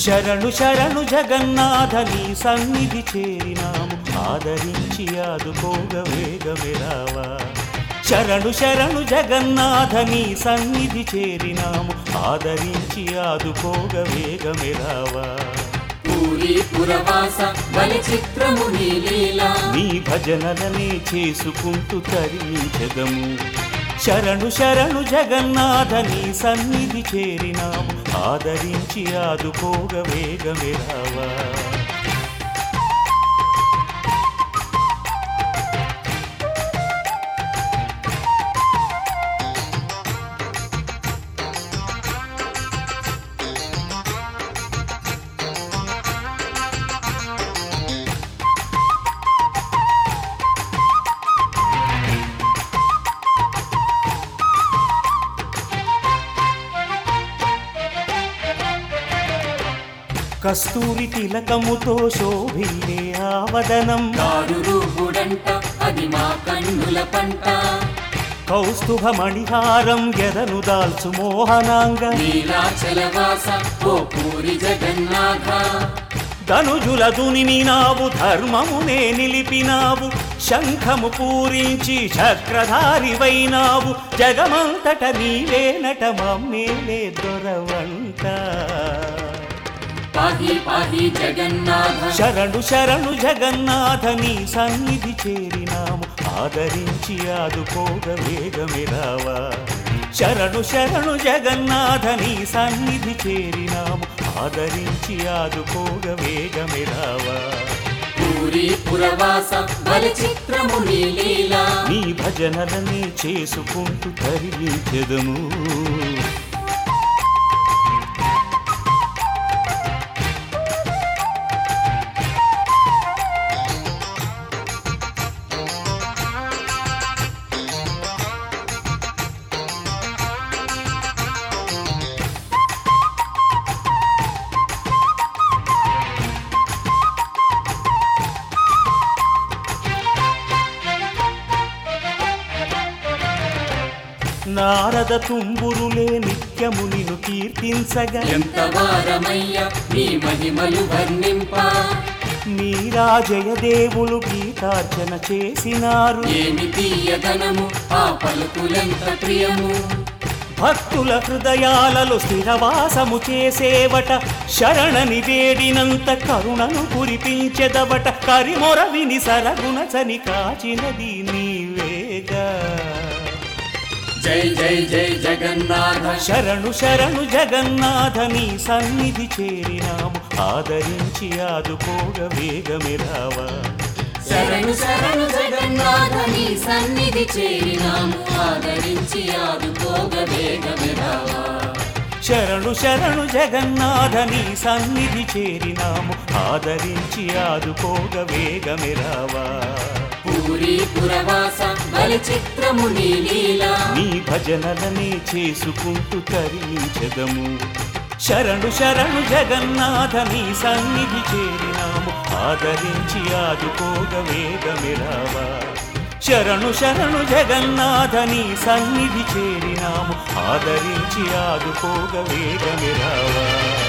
శరణు శరణు జగన్నాథ నీ సన్నిధి చేరినాము ఆదరించి ఆదుకోగ వేగమే రావా. శరణు శరణు జగన్నాథ నీ సన్నిధి చేరినాము ఆదరించి ఆదుకోగ వేగమే రావా. పూరి పురవాస బలి చిత్రము నీ లీలా నీ భజనలనే చేసుకుంటూ తరించెదము. శరణు శరణు జగన్నాథ నీ సన్నిధి చేరినాము ఆదరించి ఆదుకోగ వేగమే రావా. కస్తూరి తిలకముతో శోభిల్లే ఆవదనం దారు రూపుడంట అది మా కన్నుల పంట. కౌస్తుభ మణిహారం ఎదను దాల్చు మోహనాంగ నీలాచలవాస ఓ పూరి జగన్నాథ. ధనుజుల దునిమినావు ధర్మమునే నిలిపినావు శంఖము పూరించి చక్రధారివైనావు జగమంతట నీవేనట మమ్మేలే దొరవంట. పాహి పాహి జగన్నాథ శరణు శరణు జగన్నాథ నీ సన్నిధి చేరినాము ఆదరించి ఆదుకోగ వేగమే రావా. శరణు శరణు జగన్నాథ నీ సన్నిధి చేరినాము ఆదరించి ఆదుకోగ వేగమే రావా. పూరి పురవాస బలి చిత్రము నీ లీలా నీ భజనలనే చేసుకుంటూ తరించెదము. నారద తుంబురులే నిత్యము నిన్ను కీర్తించగా ఎంత వారమయ్య నీ మహిమలు వర్ణింప. నీరాజయ దేవులు గీతార్చన చేసినారు ఏమి తీయదనము ఆ పలుకులెంత ప్రియము. భక్తుల హృదయాలలో స్థిరవాసము చేసేవట శరణని వేడినంత కరుణను కురిపించెదవట. కరిమొర విని సరగుణ చని కాచినది నీవేగా. జై జై జై జగన్నాథ శరణు శరణు జగన్నాథ నీ సన్నిధి చేరినాము ఆదరించి ఆదుకోగ వేగమే రావా. శరణు శరణు జగన్నాథ నీ సన్నిధి చేరినాము ఆదరించి ఆదుకోగ వేగమే రావా. శరణు శరణు జగన్నాథ నీ సన్నిధి చేరినాము ఆదరించి ఆదుకోగ వేగమే రావా. పూరి పురవాస బలి చిత్రము నీ లీలా నీ భజనలనే చేసుకుంటూ తరించెదము. శరణు శరణు జగన్నాథ నీ సన్నిధి చేరినాము ఆదరించి ఆదుకోగ వేగమే రావా. శరణు శరణు జగన్నాథ నీ సన్నిధి చేరినాము ఆదరించి ఆదుకోగ వేగమే రావా.